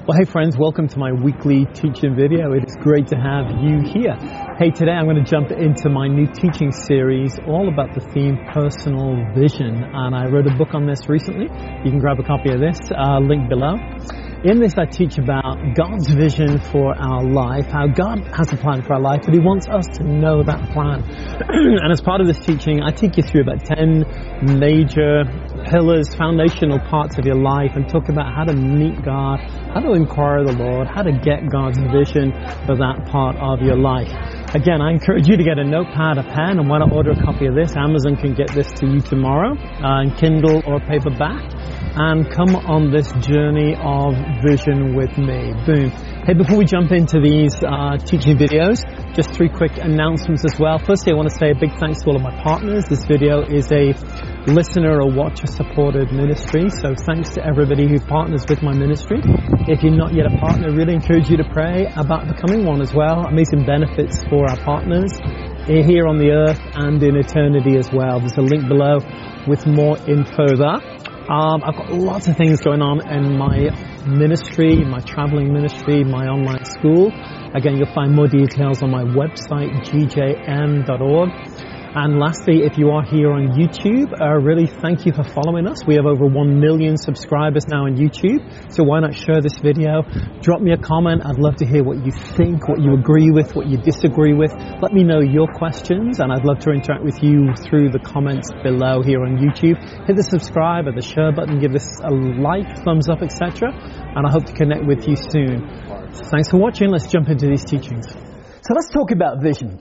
Well, hey friends, welcome to my weekly teaching video. It is great to have you here. Hey, today I'm going to jump into my new teaching series all about the theme personal vision. And I wrote a book on this recently. You can grab a copy of this, link below. In this, I teach about God's vision for our life, how God has a plan for our life, but He wants us to know that plan. And as part of this teaching, I take you through about 10 major pillars, foundational parts of your life, and talk about how to meet God, how to inquire the Lord, how to get God's vision for that part of your life. Again, I encourage you to get a notepad, a pen, and why not order a copy of this? Amazon can get this to you tomorrow in Kindle or paperback. And come on this journey of vision with me. Boom. Hey, before we jump into these teaching videos, just 3 quick announcements as well. Firstly, I want to say a big thanks to all of my partners. This video is a listener or watcher supported ministry, so thanks to everybody who partners with my ministry. If you're not yet a partner, I really encourage you to pray about becoming one as well. Amazing benefits for our partners here on the earth and in eternity as well. There's a link below with more info there. I've got lots of things going on in my ministry, my traveling ministry, my online school. Again, you'll find more details on my website, gjm.org. And lastly, if you are here on YouTube, really thank you for following us. We have over 1 million subscribers now on YouTube. So why not share this video? Drop me a comment. I'd love to hear what you think, what you agree with, what you disagree with. Let me know your questions, and I'd love to interact with you through the comments below here on YouTube. Hit the subscribe or the share button, give this a like, thumbs up, etc. And I hope to connect with you soon. Thanks for watching. Let's jump into these teachings. So let's talk about vision.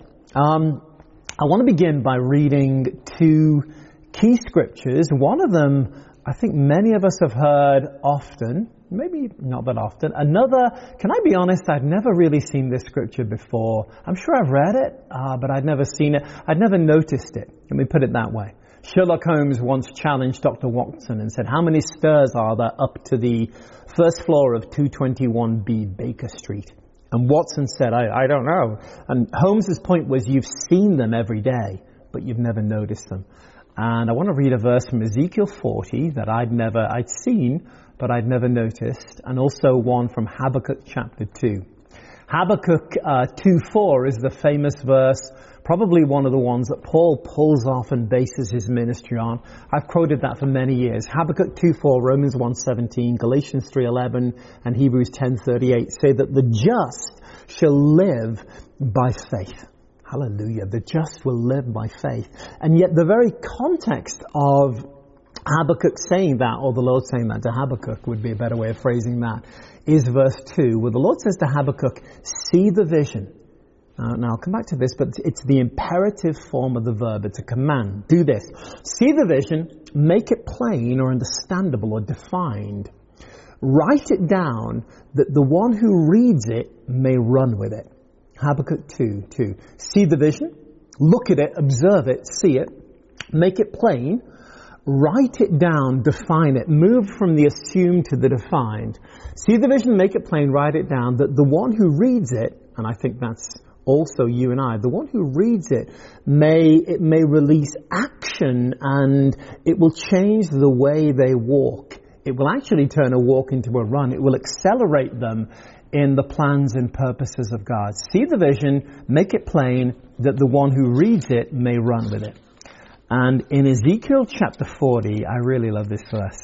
I want to begin by reading 2 key scriptures. One of them, I think many of us have heard often, maybe not that often. Another, can I be honest, I'd never really seen this scripture before. I'm sure I've read it, but I'd never seen it. I'd never noticed it. Let me put it that way. Sherlock Holmes once challenged Dr. Watson and said, how many stairs are there up to the first floor of 221B Baker Street? And Watson said, I don't know. And Holmes's point was, you've seen them every day, but you've never noticed them. And I want to read a verse from Ezekiel 40 that I'd seen, but I'd never noticed. And also one from Habakkuk chapter 2. Habakkuk 2:4 is the famous verse, probably one of the ones that Paul pulls off and bases his ministry on. I've quoted that for many years. Habakkuk 2:4, Romans 1:17, Galatians 3:11, and Hebrews 10:38 say that the just shall live by faith. Hallelujah. The just will live by faith. And yet the very context of Habakkuk saying that, or the Lord saying that to Habakkuk would be a better way of phrasing that, is verse 2, where the Lord says to Habakkuk, see the vision. Now I'll come back to this, but it's the imperative form of the verb. It's a command. Do this. See the vision, make it plain or understandable or defined. Write it down that the one who reads it may run with it. Habakkuk 2:2. See the vision, look at it, observe it, see it, make it plain, write it down, define it, move from the assumed to the defined. See the vision, make it plain, write it down, that the one who reads it, and I think that's also you and I, the one who reads it may release action, and it will change the way they walk. It will actually turn a walk into a run. It will accelerate them in the plans and purposes of God. See the vision, make it plain, that the one who reads it may run with it. And in Ezekiel chapter 40, I really love this verse.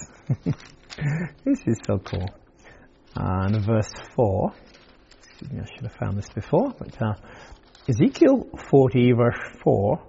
This is so cool. And verse 4, excuse me, I should have found this before, but Ezekiel 40, verse 4,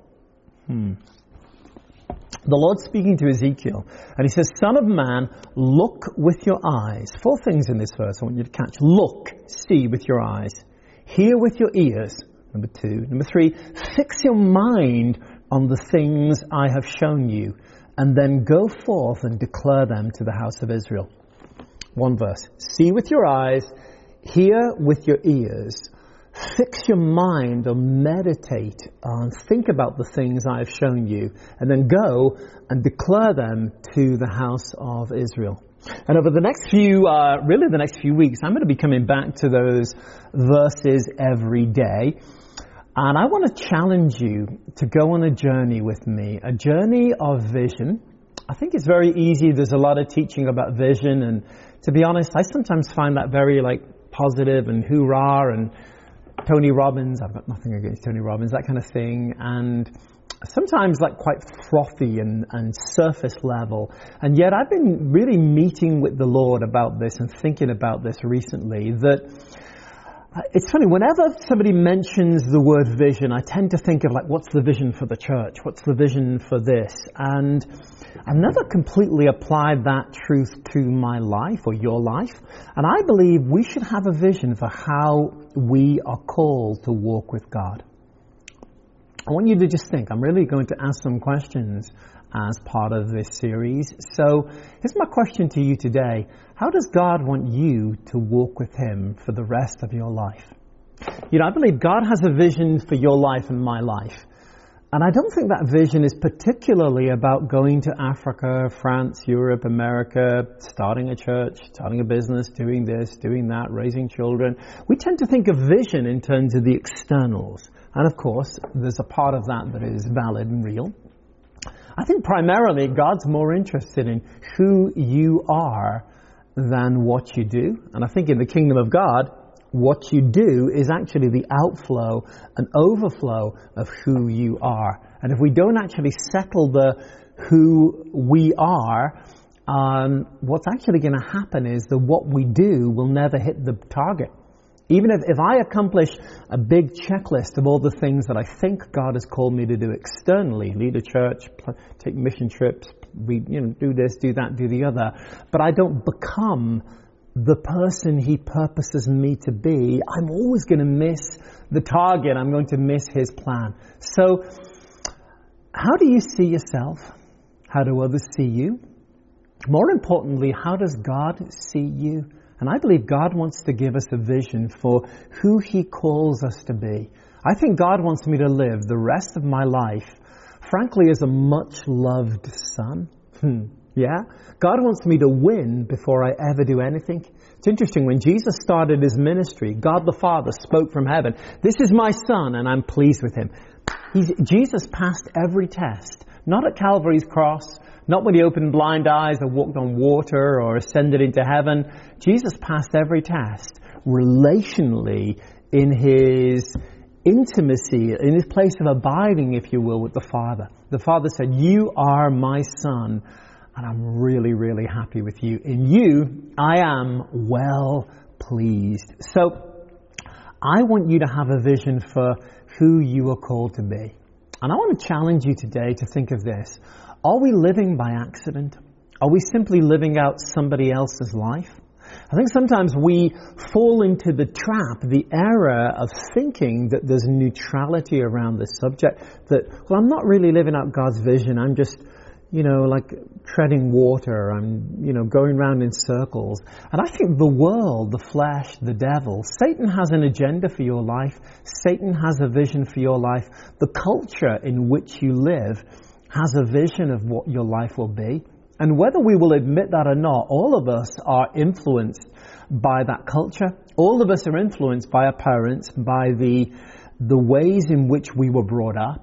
the Lord's speaking to Ezekiel, and He says, Son of man, look with your eyes. 4 things in this verse I want you to catch. Look, see with your eyes. Hear with your ears. Number 2. Number 3, fix your mind on the things I have shown you, and then go forth and declare them to the house of Israel. 1 verse. See with your eyes, hear with your ears, fix your mind or meditate on, think about the things I have shown you, and then go and declare them to the house of Israel. And over the next few weeks, I'm going to be coming back to those verses every day. And I want to challenge you to go on a journey with me, a journey of vision. I think it's very easy. There's a lot of teaching about vision and To be honest, I sometimes find that very positive and hoorah and Tony Robbins. I've got nothing against Tony Robbins, that kind of thing. And sometimes quite frothy and surface level. And yet I've been really meeting with the Lord about this and thinking about this recently, that it's funny, whenever somebody mentions the word vision, I tend to think of what's the vision for the church? What's the vision for this? And I've never completely applied that truth to my life or your life. And I believe we should have a vision for how we are called to walk with God. I want you to just think. I'm really going to ask some questions as part of this series. So here's my question to you today. How does God want you to walk with Him for the rest of your life? I believe God has a vision for your life and my life. And I don't think that vision is particularly about going to Africa, France, Europe, America, starting a church, starting a business, doing this, doing that, raising children. We tend to think of vision in terms of the externals. And of course, there's a part of that is valid and real. I think primarily God's more interested in who you are than what you do. And I think in the kingdom of God, what you do is actually the outflow and overflow of who you are. And if we don't actually settle the who we are, what's actually going to happen is that what we do will never hit the target. Even if I accomplish a big checklist of all the things that I think God has called me to do externally, lead a church, take mission trips, do this, do that, do the other, but I don't become the person He purposes me to be, I'm always going to miss the target. I'm going to miss His plan. So, how do you see yourself? How do others see you? More importantly, how does God see you? And I believe God wants to give us a vision for who He calls us to be. I think God wants me to live the rest of my life, frankly, as a much-loved son. Yeah? God wants me to win before I ever do anything. It's interesting, when Jesus started His ministry, God the Father spoke from heaven, "This is my Son, and I'm pleased with Him." Jesus passed every test. Not at Calvary's cross, not when He opened blind eyes or walked on water or ascended into heaven. Jesus passed every test relationally in His intimacy, in His place of abiding, if you will, with the Father. The Father said, "You are my Son, and I'm really, really happy with you. In you, I am well pleased." So, I want you to have a vision for who you are called to be. And I want to challenge you today to think of this. Are we living by accident? Are we simply living out somebody else's life? I think sometimes we fall into the trap, the error of thinking that there's neutrality around this subject. That, I'm not really living out God's vision. I'm just, treading water. I'm, going around in circles. And I think the world, the flesh, the devil, Satan has an agenda for your life. Satan has a vision for your life. The culture in which you live has a vision of what your life will be. And whether we will admit that or not, all of us are influenced by that culture. All of us are influenced by our parents, by the ways in which we were brought up.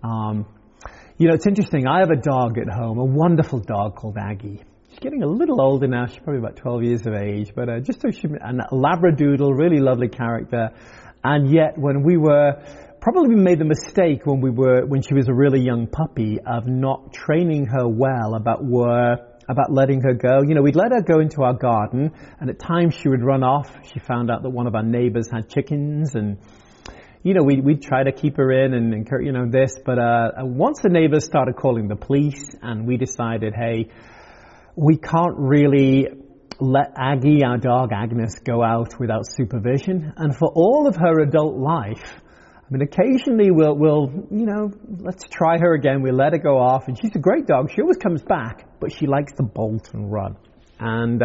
It's interesting. I have a dog at home, a wonderful dog called Aggie. She's getting a little older now. She's probably about 12 years of age, but just so she's a Labradoodle, really lovely character. And yet, when we were probably made the mistake when she was a really young puppy of not training her well about letting her go. We'd let her go into our garden, and at times she would run off. She found out that one of our neighbors had chickens, and we'd try to keep her in and encourage, this. But once the neighbors started calling the police, and we decided, hey, we can't really let Aggie, our dog Agnes, go out without supervision. And for all of her adult life, occasionally we'll let's try her again. We let her go off, and she's a great dog. She always comes back, but she likes to bolt and run. And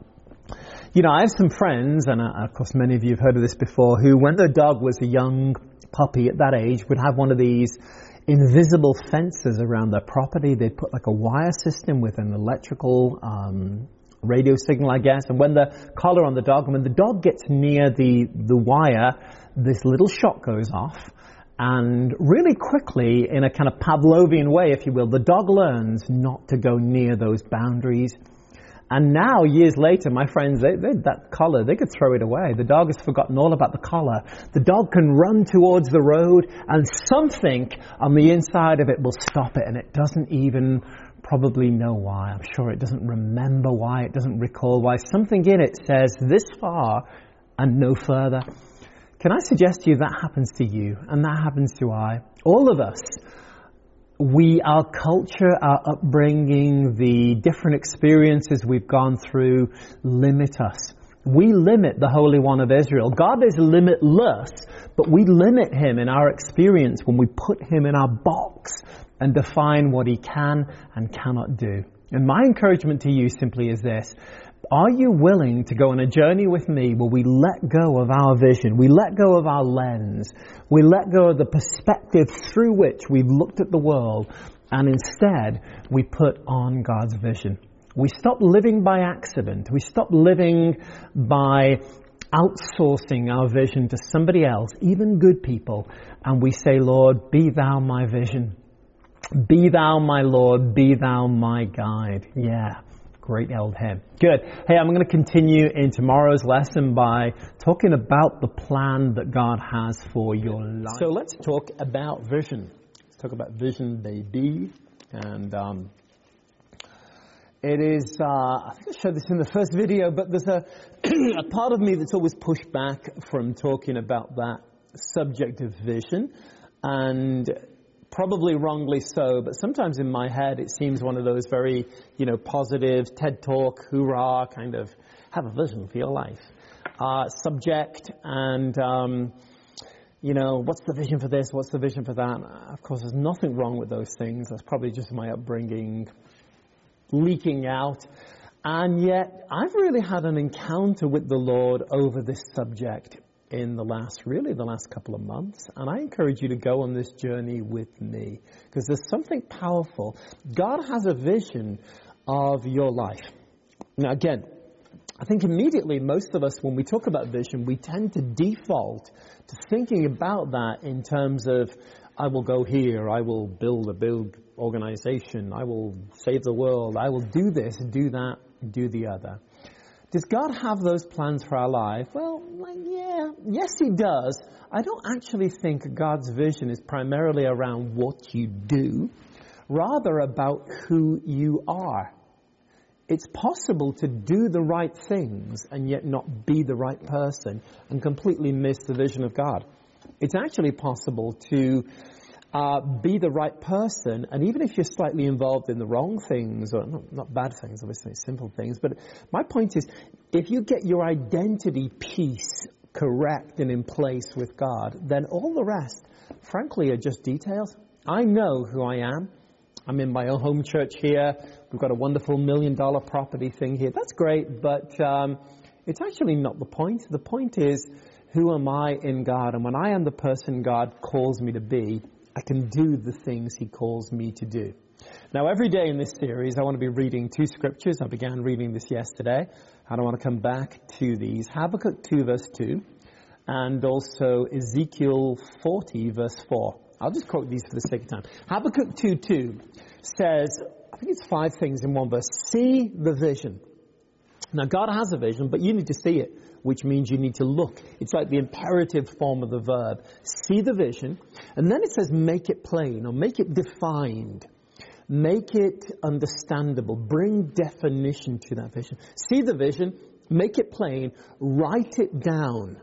I have some friends, and of course many of you have heard of this before, who, when their dog was a young puppy at that age, would have one of these invisible fences around their property. They'd put a wire system with an electrical radio signal, I guess, and when the collar on the dog, and when the dog gets near the wire, this little shot goes off, and really quickly, in a kind of Pavlovian way, if you will, the dog learns not to go near those boundaries. And now, years later, my friends, that collar, they could throw it away. The dog has forgotten all about the collar. The dog can run towards the road, and something on the inside of it will stop it, and it doesn't even probably know why. I'm sure it doesn't remember why. It doesn't recall why. Something in it says, this far and no further. Can I suggest to you that happens to you, and that happens to I? All of us. Our culture, our upbringing, the different experiences we've gone through limit us. We limit the Holy One of Israel. God is limitless, but we limit Him in our experience when we put Him in our box and define what He can and cannot do. And my encouragement to you simply is this. Are you willing to go on a journey with me where we let go of our vision, we let go of our lens, we let go of the perspective through which we've looked at the world, and instead we put on God's vision? We stop living by accident. We stop living by outsourcing our vision to somebody else, even good people, and we say, Lord, be thou my vision. Be thou my Lord, be thou my guide. Yeah. Great old hymn. Good. Hey, I'm going to continue in tomorrow's lesson by talking about the plan that God has for your life. So let's talk about vision. Let's talk about vision, baby. And it is, I think I showed this in the first video, but there's a part of me that's always pushed back from talking about that subject of vision. And probably wrongly so, but sometimes in my head it seems one of those very, positive TED Talk, hoorah, kind of have a vision for your life subject. And, what's the vision for this? What's the vision for that? Of course, there's nothing wrong with those things. That's probably just my upbringing leaking out. And yet, I've really had an encounter with the Lord over this subject in the last couple of months. And I encourage you to go on this journey with me, because there's something powerful. God has a vision of your life. Now again, I think immediately most of us, when we talk about vision, we tend to default to thinking about that in terms of, I will go here, I will build a big organization, I will save the world, I will do this, do that, do the other. Does God have those plans for our life? Well, yes, He does. I don't actually think God's vision is primarily around what you do, rather about who you are. It's possible to do the right things and yet not be the right person and completely miss the vision of God. It's actually possible to be the right person, and even if you're slightly involved in the wrong things, or not bad things, obviously, simple things, but my point is, if you get your identity piece correct and in place with God, then all the rest, frankly, are just details. I know who I am. I'm in my own home church here. We've got a wonderful $1 million property thing here. That's great, but it's actually not the point. The point is, who am I in God? And when I am the person God calls me to be, I can do the things He calls me to do. Now, every day in this series, I want to be reading 2 scriptures. I began reading this yesterday, and I want to come back to these. Habakkuk 2, verse 2, and also Ezekiel 40, verse 4. I'll just quote these for the sake of time. Habakkuk 2:2 says, I think it's 5 things in one verse. See the vision. Now, God has a vision, but you need to see it, which means you need to look. It's like the imperative form of the verb. See the vision. And then it says make it plain, or make it defined. Make it understandable. Bring definition to that vision. See the vision. Make it plain. Write it down.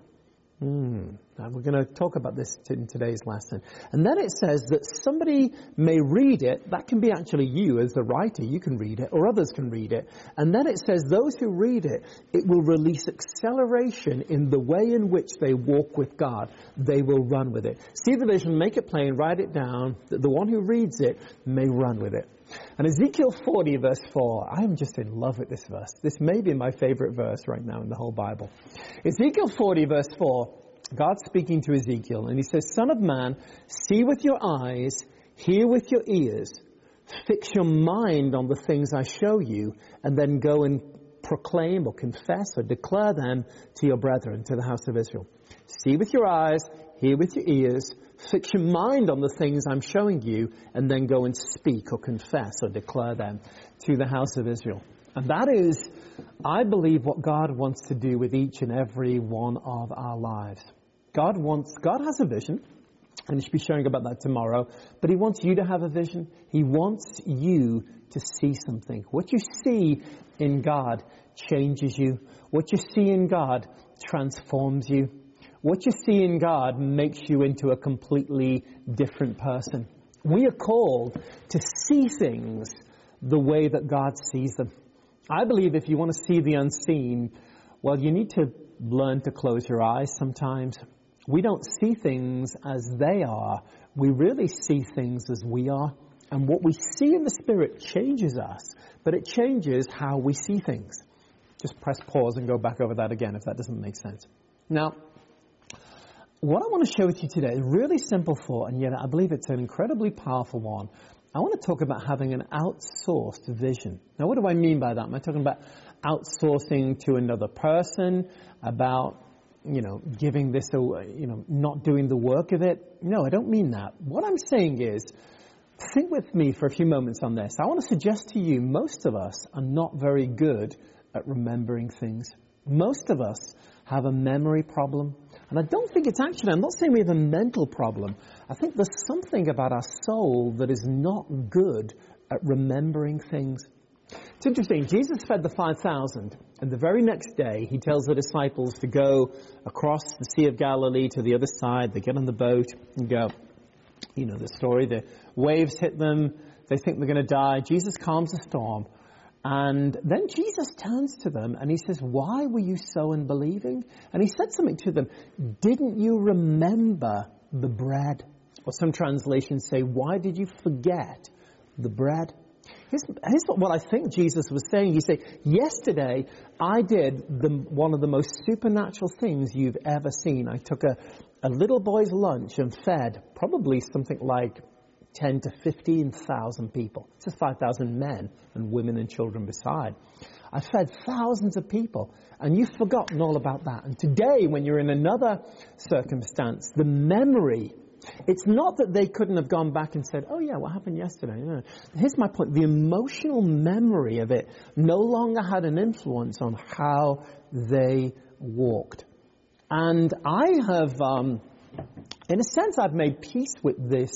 Now we're going to talk about this in today's lesson. And then it says that somebody may read it. That can be actually you as the writer. You can read it, or others can read it. And then it says those who read it, it will release acceleration in the way in which they walk with God. They will run with it. See the vision, make it plain, write it down, that the one who reads it may run with it. And Ezekiel 40, verse 4, I'm just in love with this verse. This may be my favorite verse right now in the whole Bible. Ezekiel 40, verse 4, God's speaking to Ezekiel, and He says, Son of man, see with your eyes, hear with your ears, fix your mind on the things I show you, and then go and proclaim or confess or declare them to your brethren, to the house of Israel. See with your eyes, hear with your ears, fix your mind on the things I'm showing you, and then go and speak or confess or declare them to the house of Israel. And that is I believe what God wants to do with each and every one of our lives. God has a vision, and he should be sharing about that tomorrow, but he wants you to have a vision. He wants you to see something. What you see in God changes you. What you see in God transforms you. What you see in God makes you into a completely different person. We are called to see things the way that God sees them. I believe if you want to see the unseen, well, you need to learn to close your eyes sometimes. We don't see things as they are. We really see things as we are. And what we see in the Spirit changes us, but it changes how we see things. Just press pause and go back over that again if that doesn't make sense. Now, what I want to share with you today is a really simple thought, and yet I believe it's an incredibly powerful one. I want to talk about having an outsourced vision. Now, what do I mean by that? Am I talking about outsourcing to another person, about, giving this away, not doing the work of it? No, I don't mean that. What I'm saying is, think with me for a few moments on this. I want to suggest to you, most of us are not very good at remembering things. Most of us have a memory problem. And I don't think it's actually, I'm not saying we have a mental problem. I think there's something about our soul that is not good at remembering things. It's interesting. Jesus fed the 5,000, and the very next day he tells the disciples to go across the Sea of Galilee to the other side. They get on the boat and go. You know the story. The waves hit them. They think they're going to die. Jesus calms the storm. And then Jesus turns to them and he says, why were you so unbelieving? And he said something to them. Didn't you remember the bread? Or some translations say, why did you forget the bread? Here's what I think Jesus was saying. He said, yesterday I did one of the most supernatural things you've ever seen. I took a little boy's lunch and fed probably something like 10 to 15,000 people. It's just 5,000 men and women and children beside. I fed thousands of people, and you've forgotten all about that. And today, when you're in another circumstance, the memory, it's not that they couldn't have gone back and said, oh yeah, what happened yesterday? No. Here's my point. The emotional memory of it no longer had an influence on how they walked. And I have, in a sense, I've made peace with this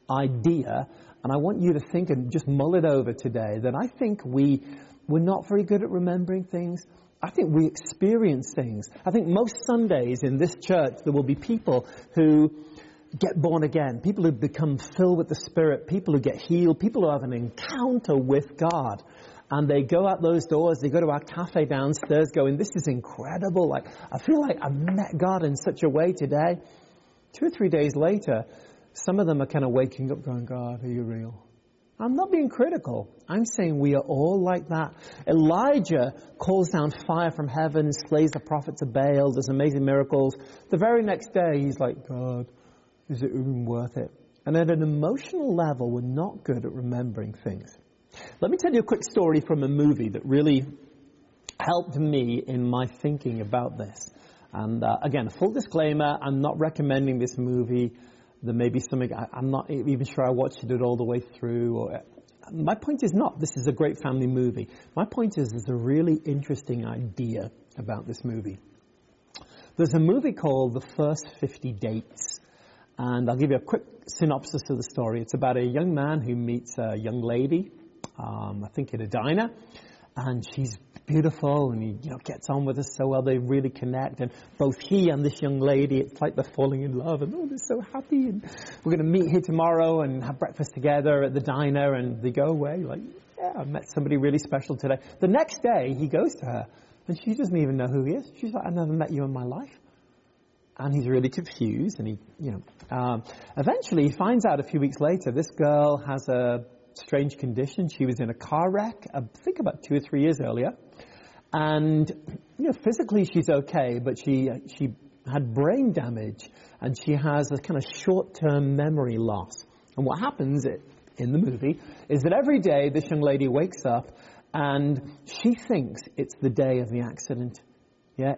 idea, and I want you to think and just mull it over today, that I think we're not very good at remembering things. I think we experience things. I think most Sundays in this church there will be people who get born again, people who become filled with the Spirit, people who get healed, people who have an encounter with God. And they go out those doors, they go to our cafe downstairs going, this is incredible. Like, I feel like I met God in such a way today. 2 or 3 days later, some of them are kind of waking up going, God, are you real? I'm not being critical. I'm saying we are all like that. Elijah calls down fire from heaven, slays the prophets of Baal, does amazing miracles. The very next day, he's like, God, is it even worth it? And at an emotional level, we're not good at remembering things. Let me tell you a quick story from a movie that really helped me in my thinking about this. And again, a full disclaimer, I'm not recommending this movie. There may be something, I'm not even sure I watched it all the way through. My point is not, this is a great family movie. My point is, there's a really interesting idea about this movie. There's a movie called The First 50 Dates. And I'll give you a quick synopsis of the story. It's about a young man who meets a young lady, I think in a diner. And she's beautiful, and he gets on with her so well. They really connect, and both he and this young lady, it's like they're falling in love, and they're so happy, and we're going to meet here tomorrow and have breakfast together at the diner, and they go away like, yeah, I met somebody really special today. The next day he goes to her and she doesn't even know who he is. She's like, I never met you in my life. And he's really confused, and eventually he finds out a few weeks later this girl has a strange condition. She was in a car wreck, I think about 2 or 3 years earlier. And, physically she's okay, but she had brain damage, and she has a kind of short-term memory loss. And what happens in the movie is that every day this young lady wakes up and she thinks it's the day of the accident. Yeah,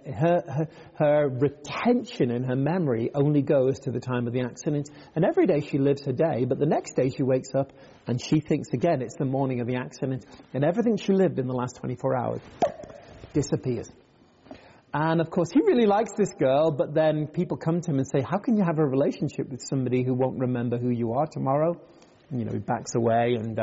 her retention in her memory only goes to the time of the accident. And every day she lives her day, but the next day she wakes up and she thinks again it's the morning of the accident. And everything she lived in the last 24 hours disappears. And of course, he really likes this girl, but then people come to him and say, how can you have a relationship with somebody who won't remember who you are tomorrow? And, he backs away, and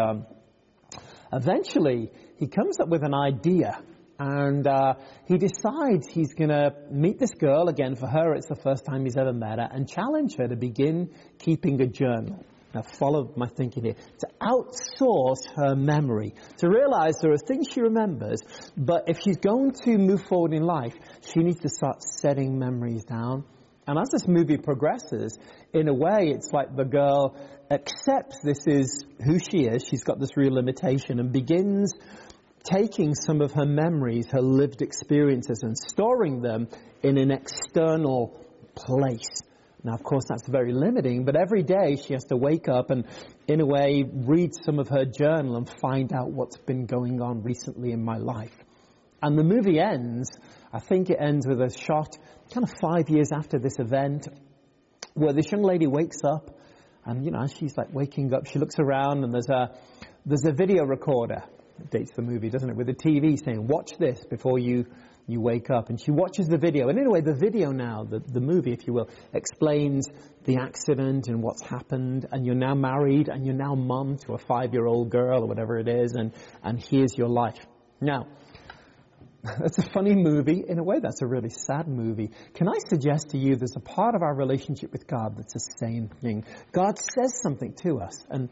eventually he comes up with an idea, and he decides he's going to meet this girl again. For her, it's the first time he's ever met her, and challenge her to begin keeping a journal. Now, follow my thinking here. To outsource her memory. To realize there are things she remembers, but if she's going to move forward in life, she needs to start setting memories down. And as this movie progresses, in a way, it's like the girl accepts this is who she is. She's got this real limitation, and begins taking some of her memories, her lived experiences, and storing them in an external place. Now, of course, that's very limiting, but every day she has to wake up and, in a way, read some of her journal and find out what's been going on recently in my life. And the movie ends, I think it ends with a shot kind of 5 years after this event, where this young lady wakes up, and, as she's like waking up, she looks around, and there's a video recorder. It dates the movie, doesn't it? With a TV saying, watch this before you wake up. And she watches the video. And in a way, the video now, the movie, if you will, explains the accident and what's happened. And you're now married, and you're now mum to a 5-year-old girl or whatever it is. And here's your life. Now, that's a funny movie. In a way, that's a really sad movie. Can I suggest to you there's a part of our relationship with God that's the same thing? God says something to us, and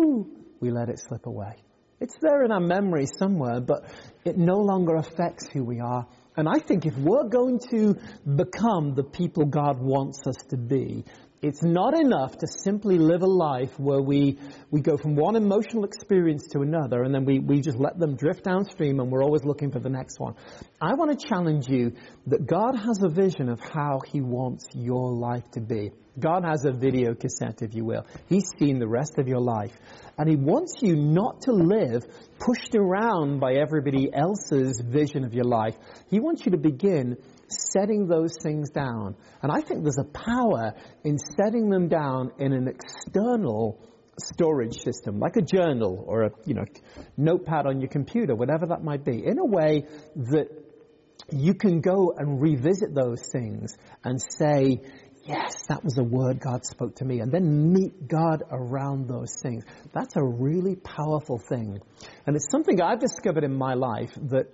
we let it slip away. It's there in our memory somewhere, but it no longer affects who we are. And I think if we're going to become the people God wants us to be, it's not enough to simply live a life where we go from one emotional experience to another, and then we just let them drift downstream, and we're always looking for the next one. I want to challenge you that God has a vision of how He wants your life to be. God has a video cassette, if you will. He's seen the rest of your life. And He wants you not to live pushed around by everybody else's vision of your life. He wants you to begin setting those things down. And I think there's a power in setting them down in an external storage system, like a journal or a notepad on your computer, whatever that might be, in a way that you can go and revisit those things and say, yes, that was a word God spoke to me, and then meet God around those things. That's a really powerful thing. And it's something I've discovered in my life that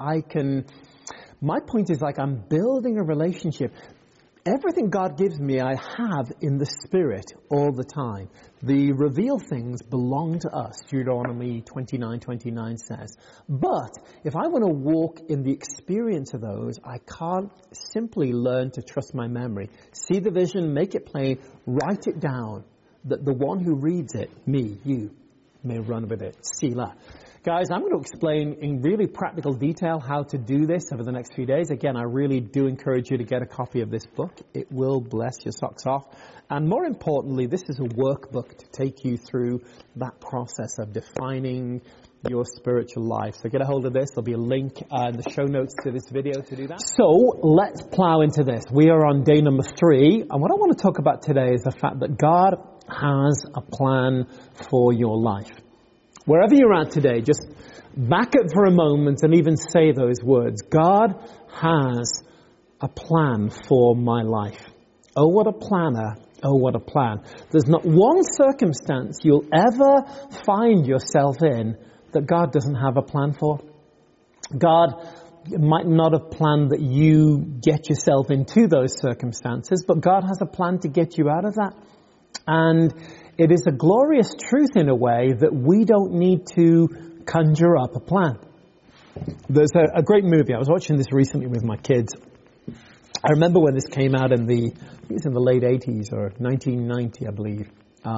my point is, like, I'm building a relationship. Everything God gives me, I have in the Spirit all the time. The revealed things belong to us, Deuteronomy 29:29 says. But if I want to walk in the experience of those, I can't simply learn to trust my memory. See the vision, make it plain, write it down, that the one who reads it, me, you, may run with it. Selah. Guys, I'm going to explain in really practical detail how to do this over the next few days. Again, I really do encourage you to get a copy of this book. It will bless your socks off. And more importantly, this is a workbook to take you through that process of defining your spiritual life. So get a hold of this. There'll be a link in the show notes to this video to do that. So let's plow into this. We are on day number 3. And what I want to talk about today is the fact that God has a plan for your life. Wherever you're at today, just back up for a moment and even say those words. God has a plan for my life. Oh, what a planner. Oh, what a plan. There's not one circumstance you'll ever find yourself in that God doesn't have a plan for. God might not have planned that you get yourself into those circumstances, but God has a plan to get you out of that. And it is a glorious truth in a way that we don't need to conjure up a plan. There's a great movie. I was watching this recently with my kids. I remember when this came out in the late 80s or 1990, I believe.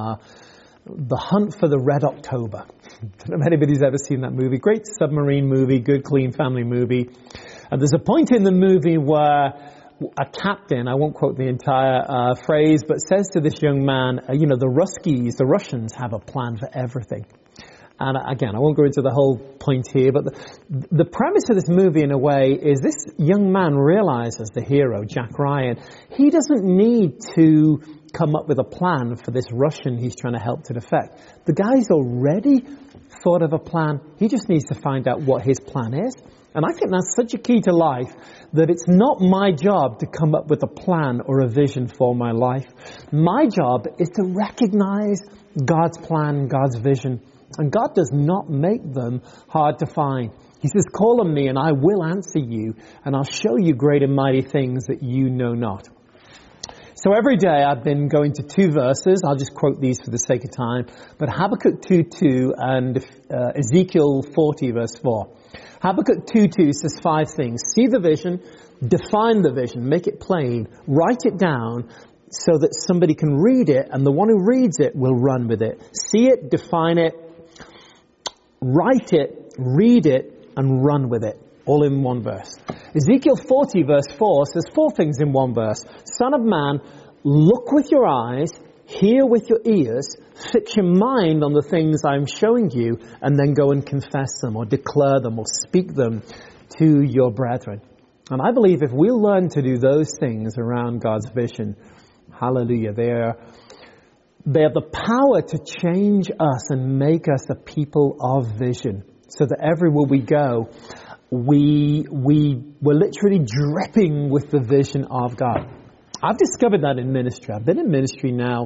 The Hunt for the Red October. I don't know if anybody's ever seen that movie. Great submarine movie, good, clean family movie. And there's a point in the movie where a captain, I won't quote the entire phrase, but says to this young man, the Ruskies, the Russians, have a plan for everything. And again, I won't go into the whole point here, but the premise of this movie, in a way, is this young man realizes, the hero, Jack Ryan, he doesn't need to come up with a plan for this Russian he's trying to help to defect. The guy's already thought of a plan. He just needs to find out what his plan is. And I think that's such a key to life, that it's not my job to come up with a plan or a vision for my life. My job is to recognize God's plan, God's vision. And God does not make them hard to find. He says, call on me and I will answer you, and I'll show you great and mighty things that you know not. So every day I've been going to two verses. I'll just quote these for the sake of time. But Habakkuk 2:2 and Ezekiel 40 verse 4. Habakkuk 2:2 says 5 things. See the vision, define the vision, make it plain, write it down so that somebody can read it, and the one who reads it will run with it. See it, define it, write it, read it, and run with it. All in one verse. Ezekiel 40 verse 4 says 4 things in one verse. Son of man, look with your eyes, hear with your ears, fix your mind on the things I'm showing you, and then go and confess them or declare them or speak them to your brethren. And I believe if we learn to do those things around God's vision, hallelujah, they have the power to change us and make us a people of vision, so that everywhere we go, we're literally dripping with the vision of God. I've discovered that in ministry. I've been in ministry now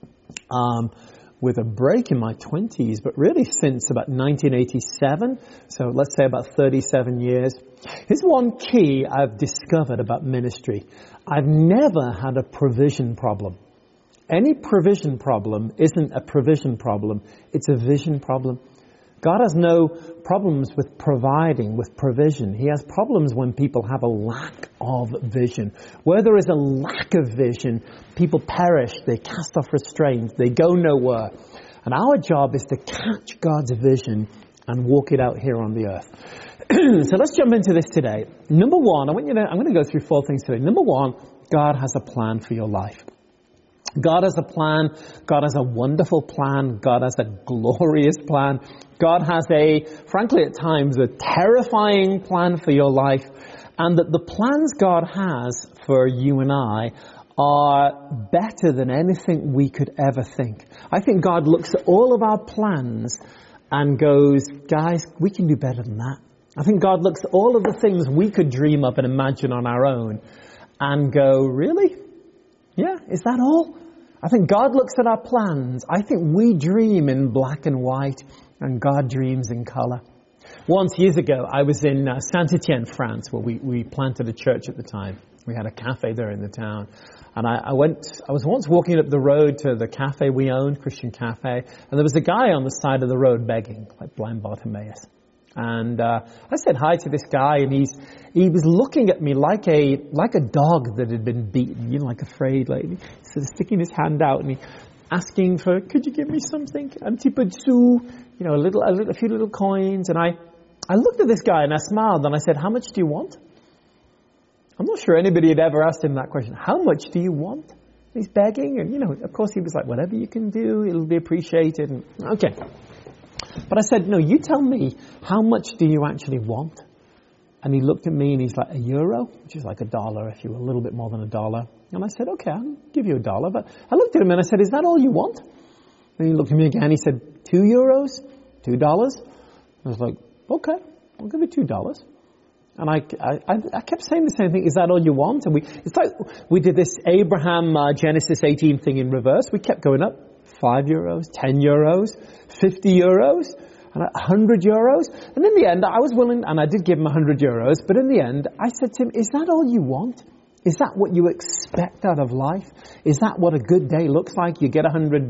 with a break in my 20s, but really since about 1987, so let's say about 37 years. Here's one key I've discovered about ministry. I've never had a provision problem. Any provision problem isn't a provision problem, it's a vision problem. God has no problems with providing, with provision. He has problems when people have a lack of vision. Where there is a lack of vision, people perish, they cast off restraint, they go nowhere. And our job is to catch God's vision and walk it out here on the earth. So let's jump into this today. Number one, I'm going to go through 4 things today. Number one, God has a plan for your life. God has a plan. God has a wonderful plan. God has a glorious plan. God has frankly at times, a terrifying plan for your life. And that the plans God has for you and I are better than anything we could ever think. I think God looks at all of our plans and goes, guys, we can do better than that. I think God looks at all of the things we could dream up and imagine on our own and go, really? Yeah, is that all? I think God looks at our plans. I think we dream in black and white, and God dreams in color. Once, years ago, I was in Saint-Étienne, France, where we planted a church at the time. We had a cafe there in the town. And I was once walking up the road to the cafe we owned, Christian Cafe, and there was a guy on the side of the road begging, like blind Bartimaeus. And I said hi to this guy, and he was looking at me like a dog that had been beaten, like afraid, like sort of sticking his hand out and asking for, could you give me something? Un petit peu de sous, a few little coins. And I looked at this guy and I smiled and I said, how much do you want? I'm not sure anybody had ever asked him that question. How much do you want? He's begging, and of course he was like, whatever you can do, it'll be appreciated. And, okay. But I said, no, you tell me, how much do you actually want? And he looked at me and he's like, €1, which is like $1, if you were a little bit more than $1. And I said, okay, I'll give you $1. But I looked at him and I said, is that all you want? And he looked at me again. He said, €2, $2. I was like, okay, I'll give you $2. And I kept saying the same thing. Is that all you want? And it's like we did this Abraham Genesis 18 thing in reverse. We kept going up. €5, €10, €50, and €100. And in the end, I was willing, and I did give him €100. But in the end, I said to him, is that all you want? Is that what you expect out of life? Is that what a good day looks like? You get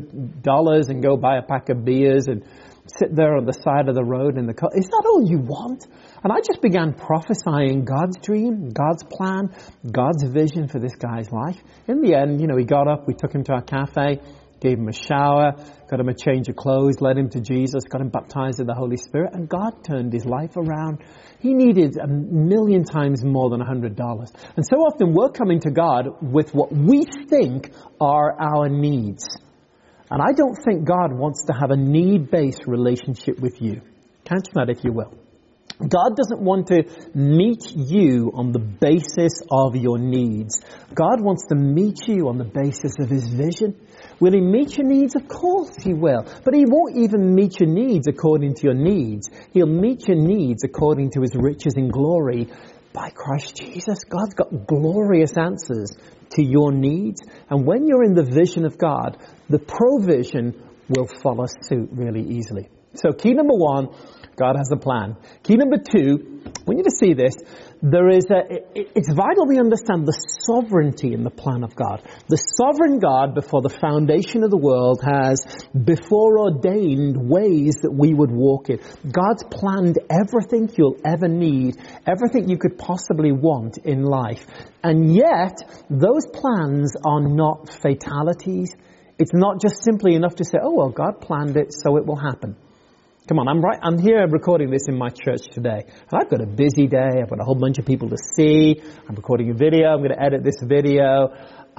$100 and go buy a pack of beers and sit there on the side of the road in the car. Is that all you want? And I just began prophesying God's dream, God's plan, God's vision for this guy's life. In the end, he got up, we took him to our cafe, gave him a shower, got him a change of clothes, led him to Jesus, got him baptized in the Holy Spirit, and God turned his life around. He needed 1,000,000 times more than $100. And so often we're coming to God with what we think are our needs. And I don't think God wants to have a need-based relationship with you. Catch that if you will. God doesn't want to meet you on the basis of your needs. God wants to meet you on the basis of His vision. Will He meet your needs? Of course He will. But He won't even meet your needs according to your needs. He'll meet your needs according to His riches in glory by Christ Jesus. God's got glorious answers to your needs. And when you're in the vision of God, the provision will follow suit really easily. So key number 1, God has a plan. Key number 2, we need to see this. It's vital we understand the sovereignty in the plan of God. The sovereign God, before the foundation of the world, has before ordained ways that we would walk in. God's planned everything you'll ever need, everything you could possibly want in life. And yet, those plans are not fatalities. It's not just simply enough to say, oh, well, God planned it, so it will happen. Come on, I'm here recording this in my church today. And I've got a busy day. I've got a whole bunch of people to see. I'm recording a video. I'm going to edit this video.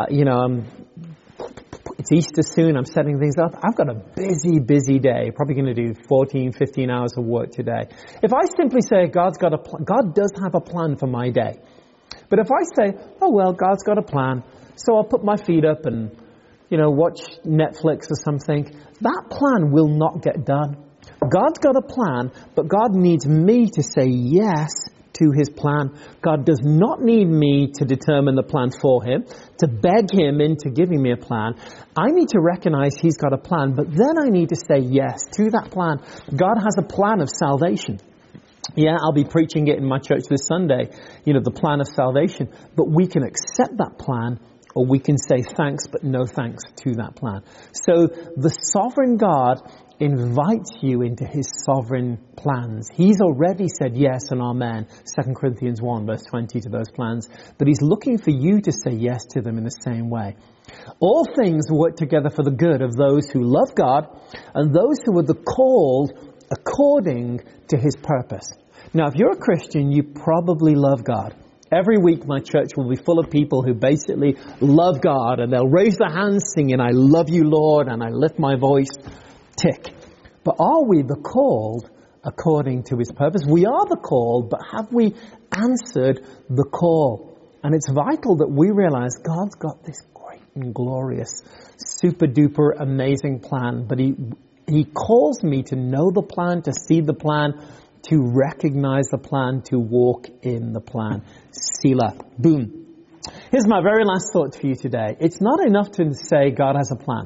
It's Easter soon. I'm setting things up. I've got a busy day. Probably going to do 14, 15 hours of work today. If I simply say God does have a plan for my day. But if I say, oh, well, God's got a plan, so I'll put my feet up and, watch Netflix or something, that plan will not get done. God's got a plan, but God needs me to say yes to His plan. God does not need me to determine the plan for Him, to beg Him into giving me a plan. I need to recognize He's got a plan, but then I need to say yes to that plan. God has a plan of salvation. Yeah, I'll be preaching it in my church this Sunday, the plan of salvation. But we can accept that plan, or we can say thanks, but no thanks to that plan. So the sovereign God invites you into His sovereign plans. He's already said yes and amen, 2 Corinthians 1 verse 20 to those plans, but He's looking for you to say yes to them in the same way. All things work together for the good of those who love God and those who are called according to His purpose. Now, if you're a Christian, you probably love God. Every week my church will be full of people who basically love God, and they'll raise their hands singing, I love you, Lord, and I lift my voice. Tick. But are we the called according to His purpose? We are the called, but have we answered the call? And it's vital that we realize God's got this great and glorious, super duper amazing plan, but He calls me to know the plan, to see the plan, to recognize the plan, to walk in the plan. Selah. Boom. Here's my very last thought for you today. It's not enough to say God has a plan.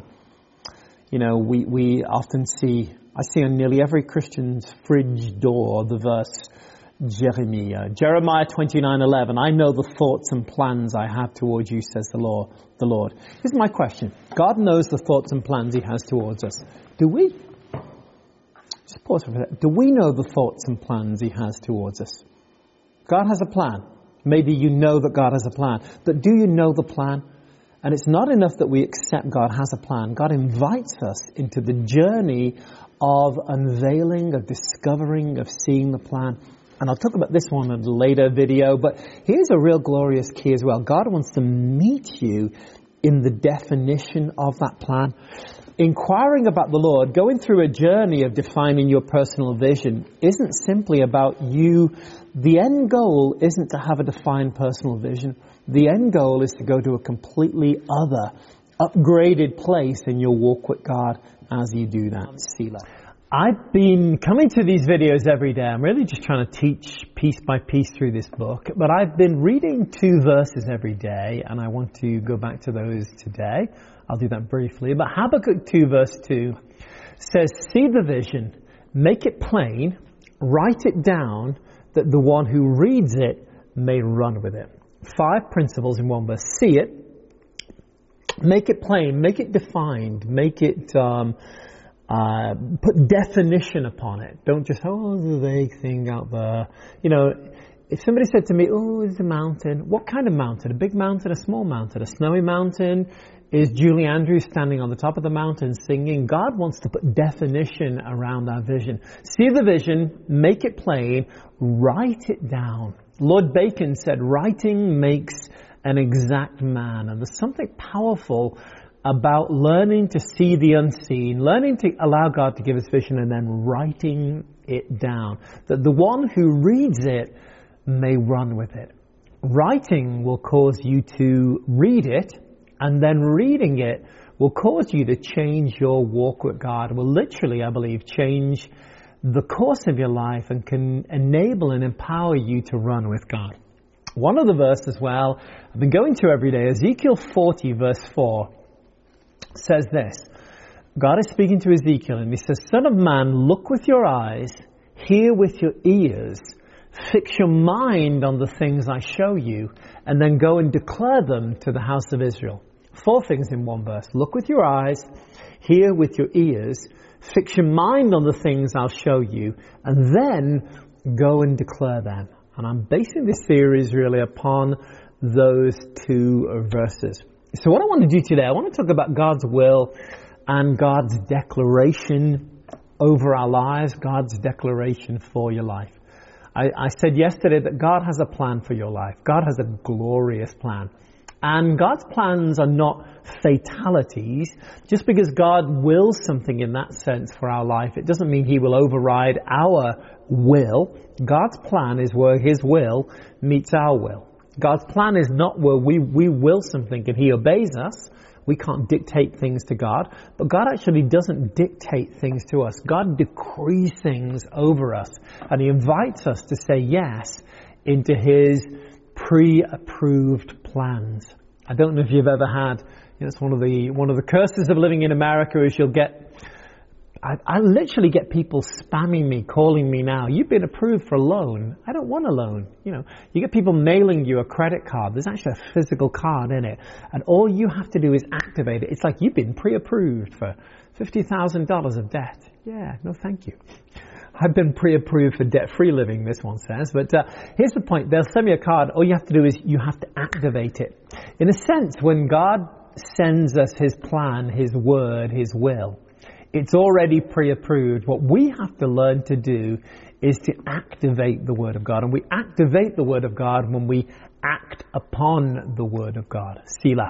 We often I see on nearly every Christian's fridge door the verse Jeremiah 29:11. I know the thoughts and plans I have towards you, says the Lord. Here's my question. God knows the thoughts and plans He has towards us. Do we? Just pause for a minute. Do we know the thoughts and plans He has towards us? God has a plan. Maybe you know that God has a plan. But do you know the plan? And it's not enough that we accept God has a plan. God invites us into the journey of unveiling, of discovering, of seeing the plan. And I'll talk about this one in a later video, but here's a real glorious key as well. God wants to meet you in the definition of that plan. Inquiring about the Lord, going through a journey of defining your personal vision, isn't simply about you. The end goal isn't to have a defined personal vision. The end goal is to go to a completely other, upgraded place in your walk with God as you do that. Selah. I've been coming to these videos every day. I'm really just trying to teach piece by piece through this book. But I've been reading 2 verses every day, and I want to go back to those today. I'll do that briefly. But Habakkuk 2 verse 2 says, see the vision, make it plain, write it down, that the one who reads it may run with it. 5 principles in one verse. See it, make it plain, make it defined, make it, put definition upon it. Don't just, there's a vague thing out there. If somebody said to me, there's a mountain, what kind of mountain? A big mountain, a small mountain, a snowy mountain? Is Julie Andrews standing on the top of the mountain singing? God wants to put definition around our vision. See the vision, make it plain, write it down. Lord Bacon said, writing makes an exact man. And there's something powerful about learning to see the unseen, learning to allow God to give us vision, and then writing it down, that the one who reads it may run with it. Writing will cause you to read it, and then reading it will cause you to change your walk with God. It will literally, I believe, change the course of your life and can enable and empower you to run with God. One of the verses, well, I've been going to every day, Ezekiel 40 verse 4, says this. God is speaking to Ezekiel and he says, Son of man, look with your eyes, hear with your ears, fix your mind on the things I show you, and then go and declare them to the house of Israel. 4 things in one verse. Look with your eyes, hear with your ears, fix your mind on the things I'll show you, and then go and declare them. And I'm basing this series really upon those 2 verses. So what I want to do today, I want to talk about God's will and God's declaration over our lives, God's declaration for your life. I said yesterday that God has a plan for your life. God has a glorious plan. And God's plans are not fatalities. Just because God wills something in that sense for our life, it doesn't mean He will override our will. God's plan is where His will meets our will. God's plan is not where we will something and He obeys us. We can't dictate things to God. But God actually doesn't dictate things to us. God decrees things over us. And He invites us to say yes into His pre-approved plans. I don't know if you've ever had, it's one of the curses of living in America is you'll get, I literally get people spamming me, calling me now. You've been approved for a loan. I don't want a loan. You get people mailing you a credit card. There's actually a physical card in it. And all you have to do is activate it. It's like you've been pre-approved for $50,000 of debt. Yeah, no thank you. I've been pre-approved for debt-free living, this one says. But here's the point. They'll send me a card. All you have to do is you have to activate it. In a sense, when God sends us His plan, His word, His will, it's already pre-approved. What we have to learn to do is to activate the Word of God. And we activate the Word of God when we act upon the Word of God. Selah.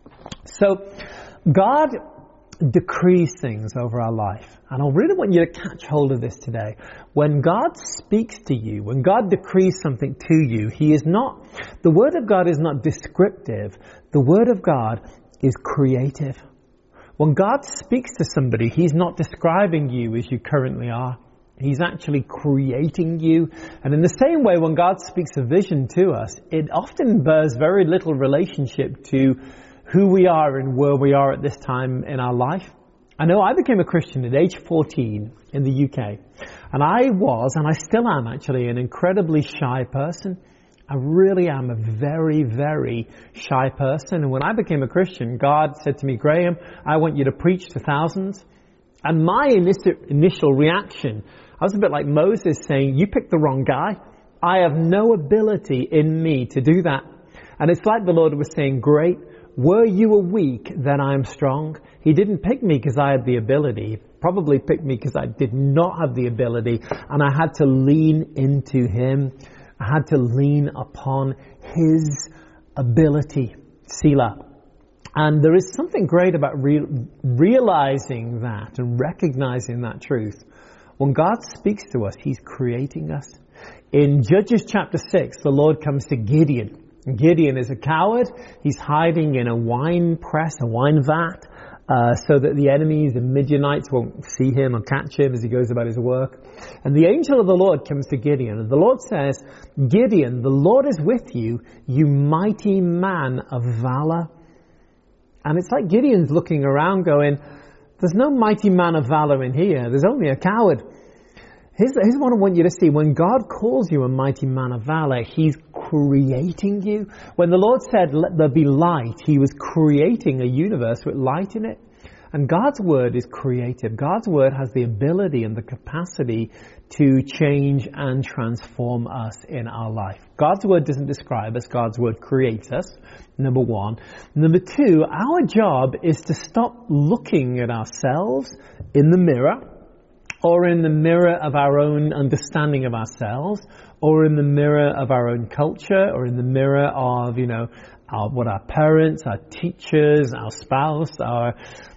So, God decrees things over our life. And I really want you to catch hold of this today. When God speaks to you, when God decrees something to you, the Word of God is not descriptive. The Word of God is creative. When God speaks to somebody, He's not describing you as you currently are. He's actually creating you. And in the same way, when God speaks a vision to us, it often bears very little relationship to who we are and where we are at this time in our life. I know I became a Christian at age 14 in the UK. And I was, and I still am actually, an incredibly shy person. I really am a very, very shy person. And when I became a Christian, God said to me, Graham, I want you to preach to thousands. And my initial reaction, I was a bit like Moses saying, you picked the wrong guy. I have no ability in me to do that. And it's like the Lord was saying, great, were you a weak, then I am strong. He didn't pick me because I had the ability. He probably picked me because I did not have the ability. And I had to lean into Him. I had to lean upon His ability. Selah. And there is something great about realizing that and recognizing that truth. When God speaks to us, He's creating us. In Judges chapter 6, the Lord comes to Gideon. Gideon is a coward. He's hiding in a wine press, a wine vat, so that the enemies, the Midianites, won't see him or catch him as he goes about his work. And the angel of the Lord comes to Gideon. And the Lord says, Gideon, the Lord is with you, you mighty man of valor. And it's like Gideon's looking around going, there's no mighty man of valor in here. There's only a coward. Here's what I want you to see. When God calls you a mighty man of valor, He's creating you. When the Lord said, let there be light, He was creating a universe with light in it. And God's Word is creative. God's Word has the ability and the capacity to change and transform us in our life. God's Word doesn't describe us. God's Word creates us, number one. Number two, our job is to stop looking at ourselves in the mirror, or in the mirror of our own understanding of ourselves, or in the mirror of our own culture, or in the mirror of, what our parents, our teachers, our spouse, our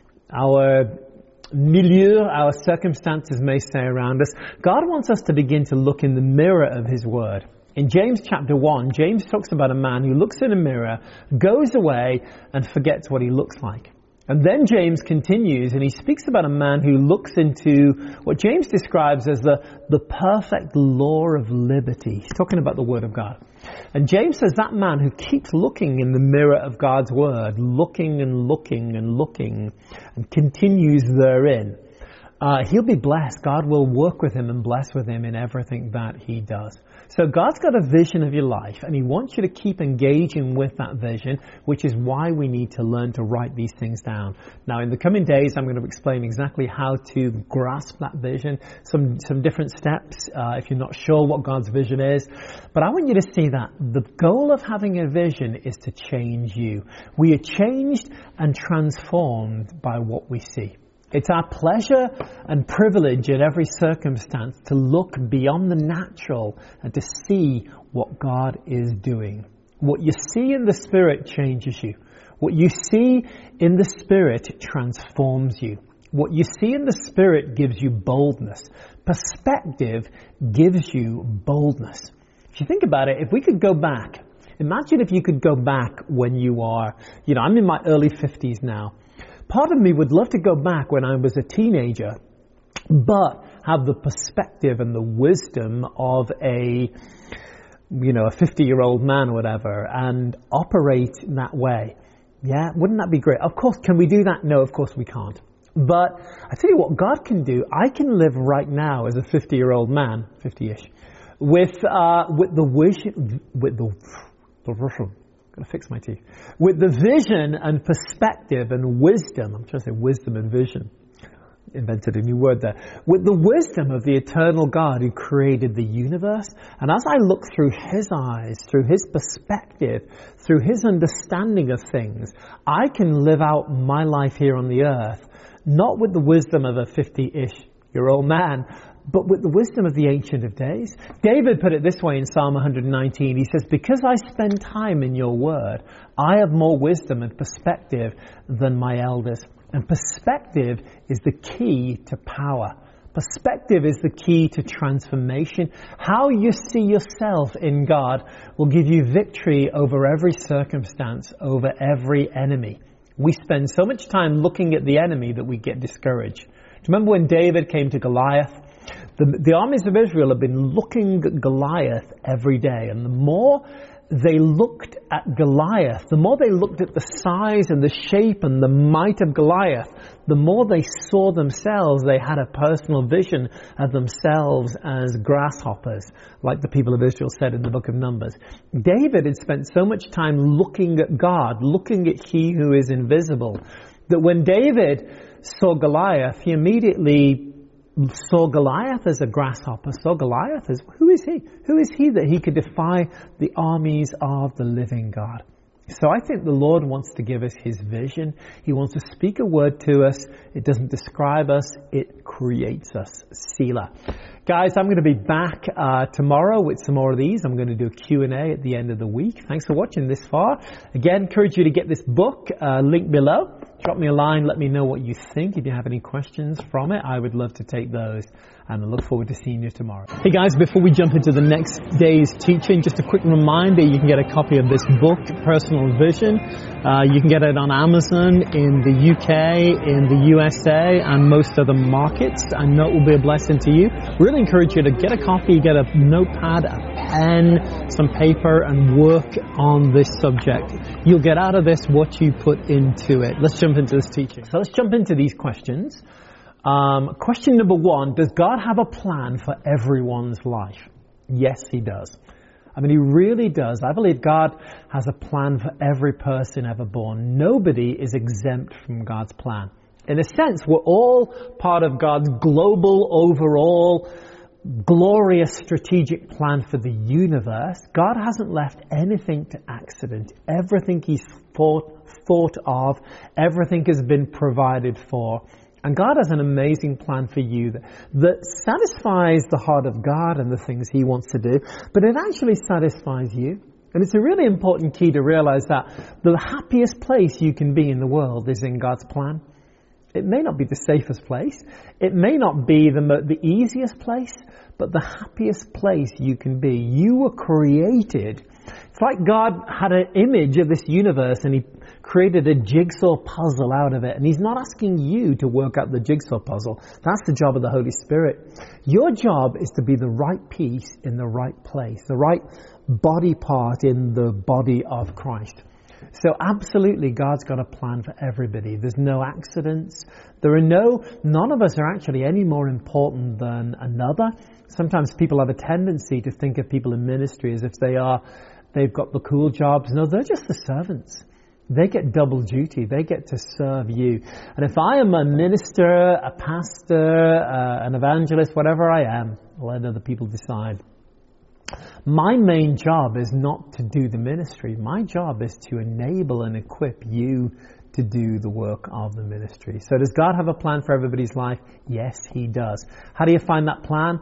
milieu, our circumstances may say around us. God wants us to begin to look in the mirror of His Word. In James chapter 1, James talks about a man who looks in a mirror, goes away, and forgets what he looks like. And then James continues, and he speaks about a man who looks into what James describes as the perfect law of liberty. He's talking about the Word of God. And James says that man who keeps looking in the mirror of God's Word, looking and looking and looking, and continues therein, he'll be blessed. God will work with him and bless with him in everything that he does. So God's got a vision of your life, and He wants you to keep engaging with that vision, which is why we need to learn to write these things down. Now, in the coming days, I'm going to explain exactly how to grasp that vision, some different steps, if you're not sure what God's vision is. But I want you to see that the goal of having a vision is to change you. We are changed and transformed by what we see. It's our pleasure and privilege in every circumstance to look beyond the natural and to see what God is doing. What you see in the Spirit changes you. What you see in the Spirit transforms you. What you see in the Spirit gives you boldness. Perspective gives you boldness. If you think about it, if we could go back, imagine if you could go back when you are, I'm in my early 50s now. Part of me would love to go back when I was a teenager, but have the perspective and the wisdom of a 50-year-old man or whatever, and operate in that way. Yeah, wouldn't that be great? Of course, can we do that? No, of course we can't. But I tell you what God can do. I can live right now as a 50-year-old man, 50-ish, with the vision and perspective and wisdom. I'm trying to say wisdom and vision. Invented a new word there. With the wisdom of the eternal God who created the universe. And as I look through His eyes, through His perspective, through His understanding of things, I can live out my life here on the earth, not with the wisdom of a 50-ish-year-old man, but with the wisdom of the Ancient of Days. David put it this way in Psalm 119. He says, because I spend time in your word, I have more wisdom and perspective than my elders. And perspective is the key to power. Perspective is the key to transformation. How you see yourself in God will give you victory over every circumstance, over every enemy. We spend so much time looking at the enemy that we get discouraged. Do you remember when David came to Goliath? The armies of Israel have been looking at Goliath every day, and the more they looked at Goliath, the more they looked at the size and the shape and the might of Goliath, the more they saw themselves, they had a personal vision of themselves as grasshoppers, like the people of Israel said in the book of Numbers. David had spent so much time looking at God, looking at He who is invisible, that when David saw Goliath, he immediately saw Goliath as a grasshopper, saw Goliath as, who is he? Who is he that he could defy the armies of the living God? So I think the Lord wants to give us His vision. He wants to speak a word to us. It doesn't describe us, it creates us. Selah. Guys, I'm going to be back tomorrow with some more of these. I'm going to do a Q&A at the end of the week. Thanks for watching this far. Again, encourage you to get this book, link below. Drop me a line, let me know what you think. If you have any questions from it, I would love to take those. And I look forward to seeing you tomorrow. Hey guys, before we jump into the next day's teaching, just a quick reminder, you can get a copy of this book, Personal Vision. You can get it on Amazon in the UK, in the USA, and most other markets. I know it will be a blessing to you. Really encourage you to get a copy, get a notepad, a pen, some paper, and work on this subject. You'll get out of this what you put into it. Let's jump into this teaching. So let's jump into these questions. Question number 1, does God have a plan for everyone's life? Yes, He does. I mean, He really does. I believe God has a plan for every person ever born. Nobody is exempt from God's plan. In a sense, we're all part of God's global, overall, glorious strategic plan for the universe. God hasn't left anything to accident. Everything He's thought of, everything has been provided for. And God has an amazing plan for you that satisfies the heart of God and the things He wants to do, but it actually satisfies you. And it's a really important key to realize that the happiest place you can be in the world is in God's plan. It may not be the safest place. It may not be the easiest place, but the happiest place you can be. You were created. It's like God had an image of this universe and He created a jigsaw puzzle out of it. And He's not asking you to work out the jigsaw puzzle. That's the job of the Holy Spirit. Your job is to be the right piece in the right place, the right body part in the body of Christ. So absolutely, God's got a plan for everybody. There's no accidents. None of us are actually any more important than another. Sometimes people have a tendency to think of people in ministry as if they've got the cool jobs. No, they're just the servants. They get double duty. They get to serve you. And if I am a minister, a pastor, an evangelist, whatever I am, I'll let other people decide. My main job is not to do the ministry. My job is to enable and equip you to do the work of the ministry. So does God have a plan for everybody's life? Yes, He does. How do you find that plan?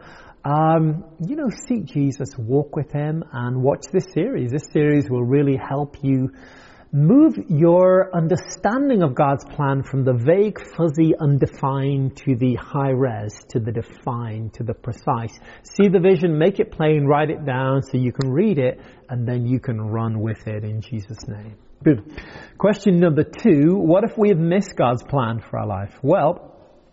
Seek Jesus, walk with Him, and watch this series. This series will really help you move your understanding of God's plan from the vague, fuzzy, undefined to the high res, to the defined, to the precise. See the vision, make it plain, write it down so you can read it, and then you can run with it in Jesus' name. Good. Question number 2, what if we have missed God's plan for our life? Well,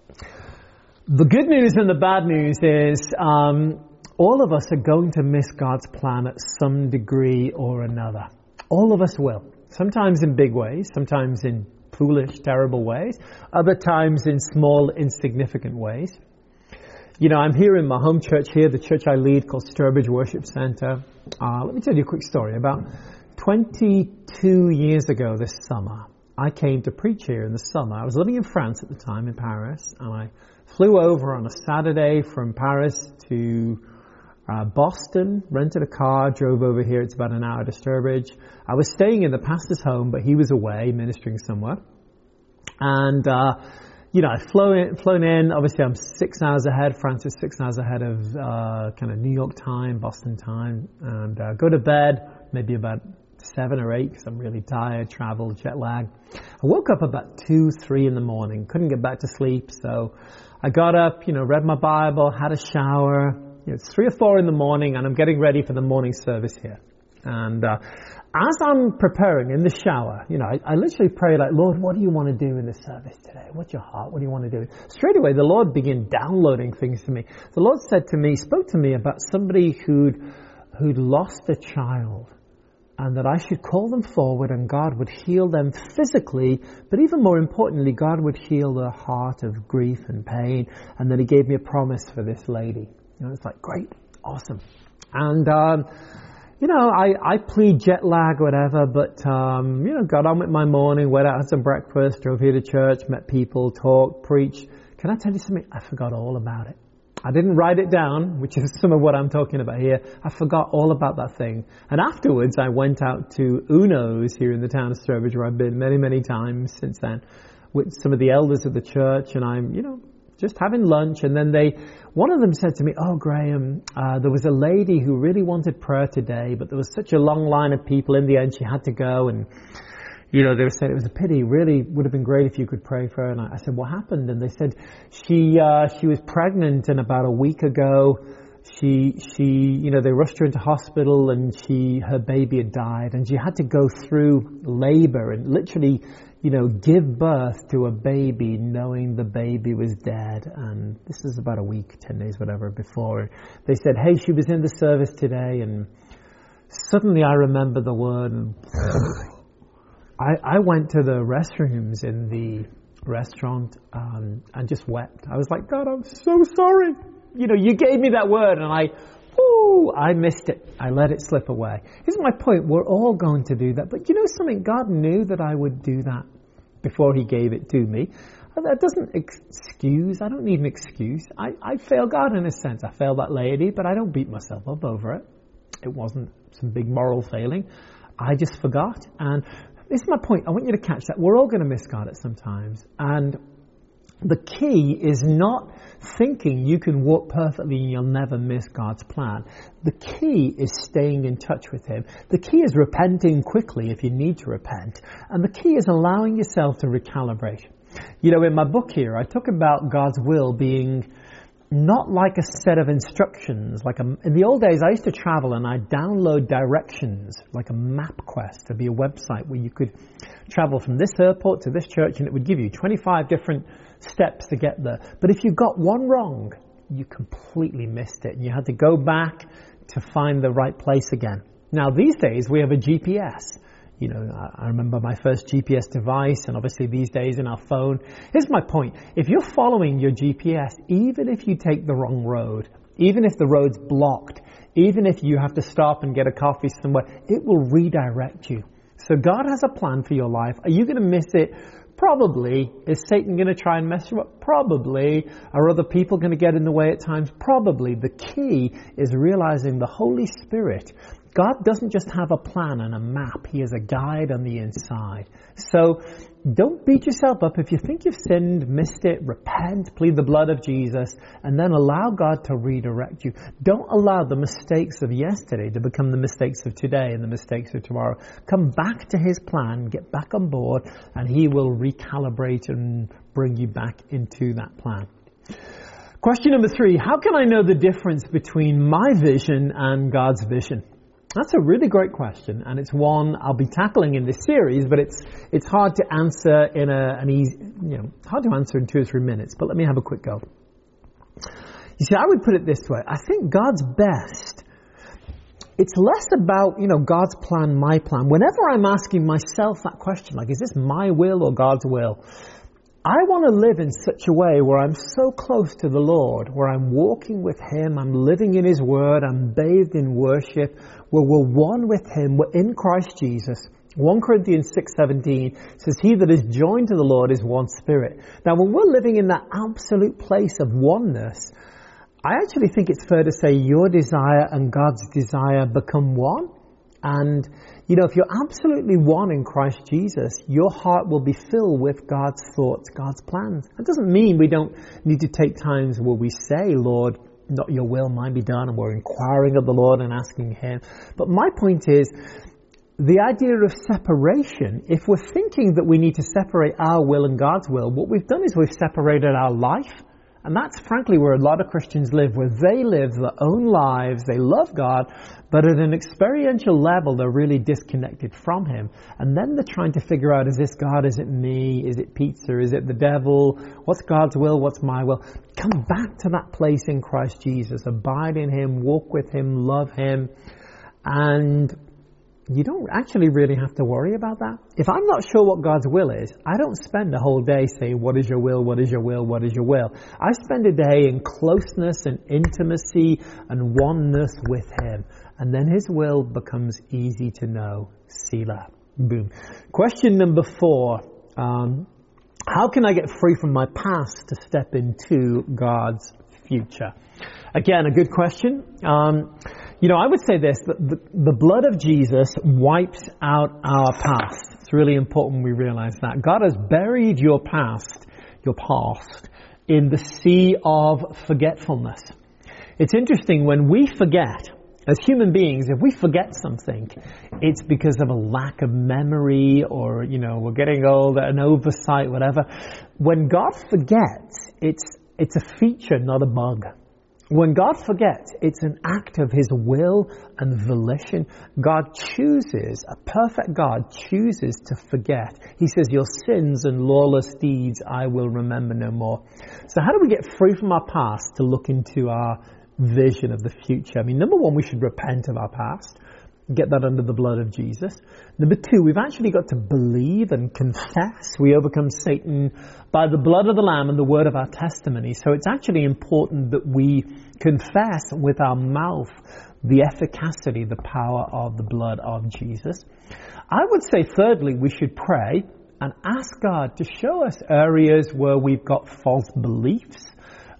the good news and the bad news is all of us are going to miss God's plan at some degree or another. All of us will. Sometimes in big ways, sometimes in foolish, terrible ways, other times in small, insignificant ways. I'm here in my home church here, the church I lead called Sturbridge Worship Center. Let me tell you a quick story. About 22 years ago this summer, I came to preach here in the summer. I was living in France at the time, in Paris, and I flew over on a Saturday from Paris to Boston, rented a car, drove over here. It's about an hour to Sturbridge. I was staying in the pastor's home, but he was away ministering somewhere. And, I'd flown in. Obviously, I'm 6 hours ahead. France is 6 hours ahead of kind of New York time, Boston time. And go to bed maybe about 7 or 8 because I'm really tired, travel, jet lag. I woke up about 2, 3 in the morning. Couldn't get back to sleep. So I got up, read my Bible, had a shower. It's 3 or 4 in the morning and I'm getting ready for the morning service here. And as I'm preparing in the shower, I literally pray like, Lord, what do you want to do in this service today? What's your heart? What do you want to do? Straight away, the Lord began downloading things to me. The Lord spoke to me about somebody who'd lost a child and that I should call them forward and God would heal them physically, but even more importantly, God would heal their heart of grief and pain. And then He gave me a promise for this lady. It's like, great, awesome. And, I plead jet lag, whatever, but, got on with my morning, went out, had some breakfast, drove here to church, met people, talked, preached. Can I tell you something? I forgot all about it. I didn't write it down, which is some of what I'm talking about here. I forgot all about that thing. And afterwards, I went out to Uno's here in the town of Sturbridge, where I've been many, many times since then, with some of the elders of the church, and I'm, just having lunch, and then one of them said to me, oh, Graham, there was a lady who really wanted prayer today, but there was such a long line of people. In the end, she had to go, and, they were saying it was a pity. Really would have been great if you could pray for her. And I said, what happened? And they said she was pregnant, and about a week ago, they rushed her into hospital, and her baby had died, and she had to go through labor and literally give birth to a baby knowing the baby was dead. And this is about a week, 10 days, whatever, before. They said, hey, she was in the service today, and suddenly I remember the word, and I went to the restrooms in the restaurant and just wept. I was like, God, I'm so sorry. You gave me that word, and I missed it. I let it slip away. Here's my point. We're all going to do that. But something? God knew that I would do that before He gave it to me. That doesn't excuse. I don't need an excuse. I fail God in a sense. I failed that lady, but I don't beat myself up over it. It wasn't some big moral failing. I just forgot. And this is my point. I want you to catch that. We're all going to miss God at some times. And The key is not thinking you can walk perfectly and you'll never miss God's plan. The key is staying in touch with Him. The key is repenting quickly if you need to repent. And the key is allowing yourself to recalibrate. You know, in my book here, I talk about God's will being not like a set of instructions. In the old days, I used to travel and I'd download directions, like a MapQuest. There'd be a website where you could travel from this airport to this church and it would give you 25 different steps to get there. But if you got one wrong, you completely missed it. And you had to go back to find the right place again. Now, these days, we have a GPS. You know, I remember my first GPS device, and obviously these days in our phone. Here's my point. If you're following your GPS, even if you take the wrong road, even if the road's blocked, even if you have to stop and get a coffee somewhere, it will redirect you. So God has a plan for your life. Are you going to miss it? Probably. Is Satan going to try and mess you up? Probably. Are other people going to get in the way at times? Probably. The key is realizing the Holy Spirit. God doesn't just have a plan and a map. He has a guide on the inside. So don't beat yourself up. If you think you've sinned, missed it, repent, plead the blood of Jesus, and then allow God to redirect you. Don't allow the mistakes of yesterday to become the mistakes of today and the mistakes of tomorrow. Come back to His plan, get back on board, and He will recalibrate and bring you back into that plan. Question number 3, how can I know the difference between my vision and God's vision? That's a really great question, and it's one I'll be tackling in this series, but it's hard to answer in hard to answer in 2 or 3 minutes, but let me have a quick go. You see, I would put it this way. I think God's best, it's less about, God's plan, my plan. Whenever I'm asking myself that question, like, is this my will or God's will? I want to live in such a way where I'm so close to the Lord, where I'm walking with Him, I'm living in His Word, I'm bathed in worship, where we're one with Him, we're in Christ Jesus. 1 Corinthians 6:17 says, He that is joined to the Lord is one spirit. Now, when we're living in that absolute place of oneness, I actually think it's fair to say your desire and God's desire become one. And, if you're absolutely one in Christ Jesus, your heart will be filled with God's thoughts, God's plans. That doesn't mean we don't need to take times where we say, Lord, not your will, mine be done, and we're inquiring of the Lord and asking Him. But my point is, the idea of separation, if we're thinking that we need to separate our will and God's will, what we've done is we've separated our life. And that's frankly where a lot of Christians live, where they live their own lives, they love God, but at an experiential level, they're really disconnected from Him. And then they're trying to figure out, is this God, is it me, is it pizza, is it the devil, what's God's will, what's my will? Come back to that place in Christ Jesus, abide in Him, walk with Him, love Him, and you don't actually really have to worry about that. If I'm not sure what God's will is, I don't spend a whole day saying, what is your will, what is your will, what is your will? I spend a day in closeness and intimacy and oneness with Him. And then His will becomes easy to know. Selah. Boom. Question number 4. How can I get free from my past to step into God's future? Again, a good question. I would say this, that the blood of Jesus wipes out our past. It's really important we realize that. God has buried your past, in the sea of forgetfulness. It's interesting, when we forget, as human beings, if we forget something, it's because of a lack of memory or, we're getting old, an oversight, whatever. When God forgets, it's a feature, not a bug. When God forgets, it's an act of His will and volition. God chooses, a perfect God chooses to forget. He says, your sins and lawless deeds I will remember no more. So how do we get free from our past to look into our vision of the future? Number 1, we should repent of our past. Get that under the blood of Jesus. Number 2, we've actually got to believe and confess. We overcome Satan by the blood of the Lamb and the word of our testimony. So it's actually important that we confess with our mouth the efficacy, the power of the blood of Jesus. I would say, thirdly, we should pray and ask God to show us areas where we've got false beliefs,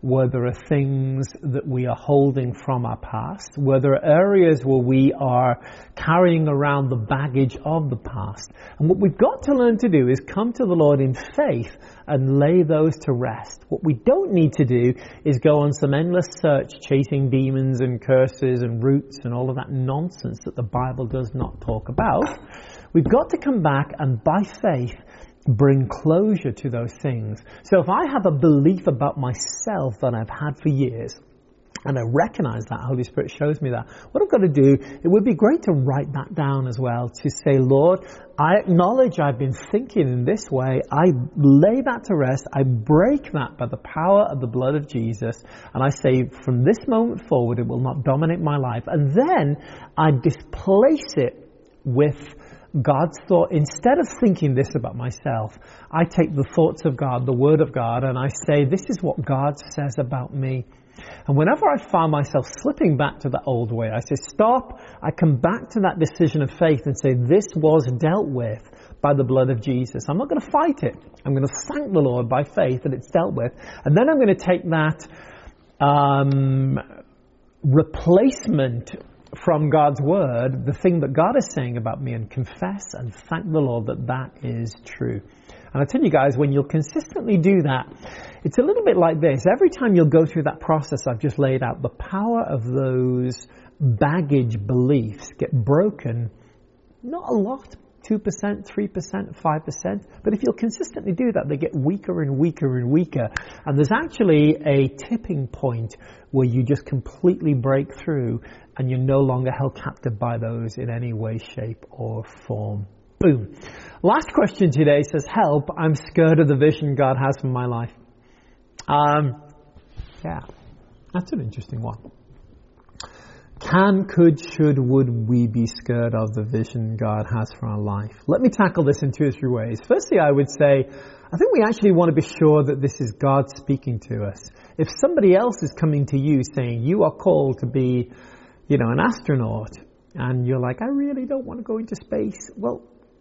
where there are things that we are holding from our past, where there are areas where we are carrying around the baggage of the past. And what we've got to learn to do is come to the Lord in faith and lay those to rest. What we don't need to do is go on some endless search chasing demons and curses and roots and all of that nonsense that the Bible does not talk about. We've got to come back and by faith bring closure to those things. So if I have a belief about myself that I've had for years, and I recognize that, Holy Spirit shows me that, what I've got to do, it would be great to write that down as well, to say, Lord, I acknowledge I've been thinking in this way. I lay that to rest. I break that by the power of the blood of Jesus. And I say, from this moment forward, it will not dominate my life. And then I displace it with God's thought. Instead of thinking this about myself, I take the thoughts of God, the Word of God, and I say, this is what God says about me. And whenever I find myself slipping back to that old way, I say, stop. I come back to that decision of faith and say, this was dealt with by the blood of Jesus. I'm not going to fight it. I'm going to thank the Lord by faith that it's dealt with. And then I'm going to take that replacement from God's word, the thing that God is saying about me, and confess and thank the Lord that that is true. And I tell you guys, when you'll consistently do that, it's a little bit like this. Every time you'll go through that process I've just laid out, the power of those baggage beliefs get broken, not a lot, 2%, 3%, 5%. But if you'll consistently do that, they get weaker and weaker and weaker. And there's actually a tipping point where you just completely break through and you're no longer held captive by those in any way, shape, or form. Boom. Last question today says, help, I'm scared of the vision God has for my life. Yeah, that's an interesting one. Can, could, should, would we be scared of the vision God has for our life? Let me tackle this in 2 or 3 ways. Firstly, I would say, I think we actually want to be sure that this is God speaking to us. If somebody else is coming to you saying, you are called to be, an astronaut, and you're like, I really don't want to go into space. Well,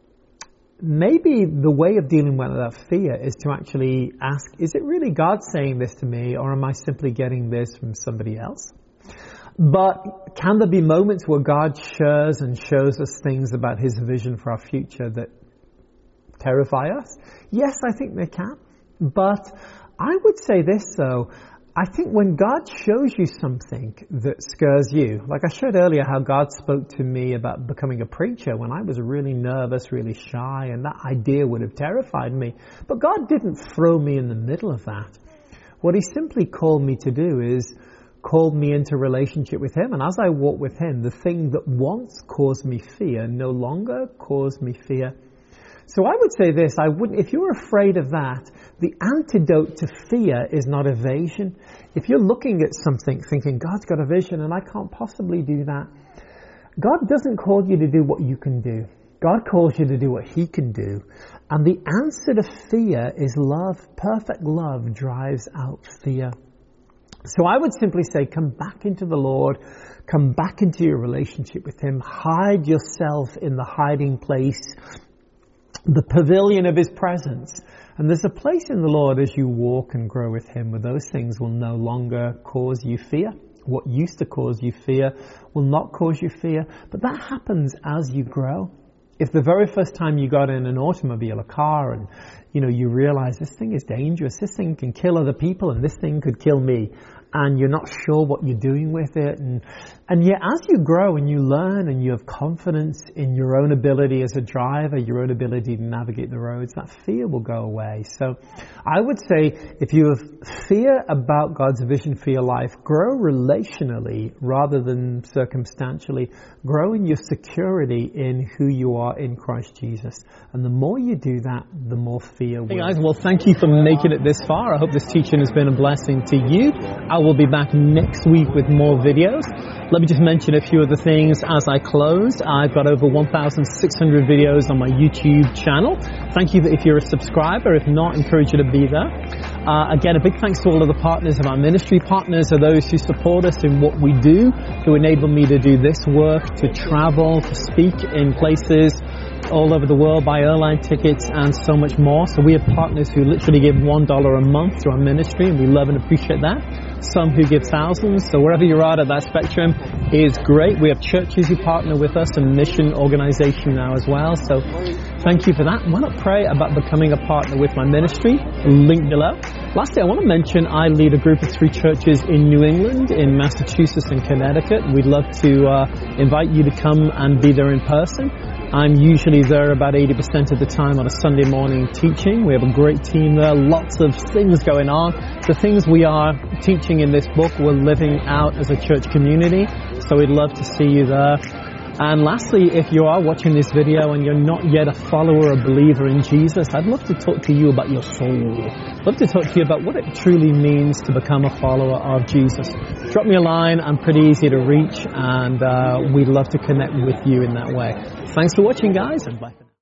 maybe the way of dealing with that fear is to actually ask, is it really God saying this to me, or am I simply getting this from somebody else? But can there be moments where God shares and shows us things about his vision for our future that terrify us? Yes, I think they can. But I would say this though, I think when God shows you something that scares you, like I showed earlier how God spoke to me about becoming a preacher when I was really nervous, really shy, and that idea would have terrified me. But God didn't throw me in the middle of that. What he simply called me to do is called me into relationship with him. And as I walk with him, the thing that once caused me fear no longer caused me fear. So I would say this, if you're afraid of that, the antidote to fear is not evasion. If you're looking at something thinking, God's got a vision and I can't possibly do that, God doesn't call you to do what you can do. God calls you to do what he can do. And the answer to fear is love. Perfect love drives out fear. So I would simply say, come back into the Lord, come back into your relationship with him, hide yourself in the hiding place, the pavilion of his presence. And there's a place in the Lord as you walk and grow with him where those things will no longer cause you fear. What used to cause you fear will not cause you fear. But that happens as you grow. If the very first time you got in an automobile, a car, and you realize this thing is dangerous, this thing can kill other people, and this thing could kill me, and you're not sure what you're doing with it, and yet as you grow and you learn and you have confidence in your own ability as a driver, your own ability to navigate the roads, that fear will go away. So I would say if you have fear about God's vision for your life, grow relationally rather than circumstantially. Grow in your security in who you are in Christ Jesus. And the more you do that, the more fear will. Hey guys, well thank you for making it this far. I hope this teaching has been a blessing to you. I will be back next week with more videos. Let me just mention a few of the things as I close. I've got over 1,600 videos on my YouTube channel. Thank you if you're a subscriber. If not, I encourage you to be there. Again, a big thanks to all of the partners of our ministry. Partners are those who support us in what we do, who enable me to do this work, to travel, to speak in places all over the world, buy airline tickets, and so much more. So we have partners who literally give $1 a month to our ministry, and we love and appreciate that. Some who give thousands. So wherever you're at that spectrum is great. We have churches who partner with us, and mission organization now as well. So thank you for that. Why not pray about becoming a partner with my ministry? Link below. Lastly, I want to mention I lead a group of 3 churches in New England, in Massachusetts and Connecticut. We'd love to invite you to come and be there in person. I'm usually there about 80% of the time on a Sunday morning teaching. We have a great team there, lots of things going on. The things we are teaching in this book, we're living out as a church community. So we'd love to see you there. And lastly, if you are watching this video and you're not yet a follower or believer in Jesus, I'd love to talk to you about your soul. I'd love to talk to you about what it truly means to become a follower of Jesus. Drop me a line. I'm pretty easy to reach, and we'd love to connect with you in that way. Thanks for watching, guys, and bye for now.